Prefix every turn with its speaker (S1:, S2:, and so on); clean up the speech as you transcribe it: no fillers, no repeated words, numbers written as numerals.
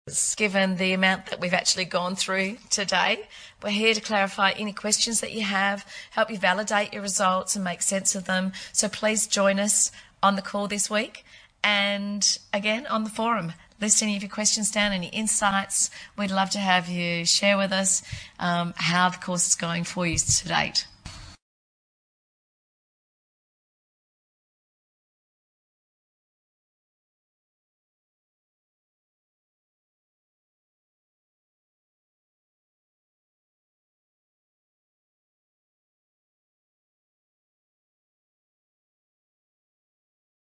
S1: given the amount that we've actually gone through today. We're here to clarify any questions that you have, help you validate your results and make sense of them. So please join us on the call this week and again on the forum. List any of your questions down, any insights. We'd love to have you share with us how the course is going for you to date.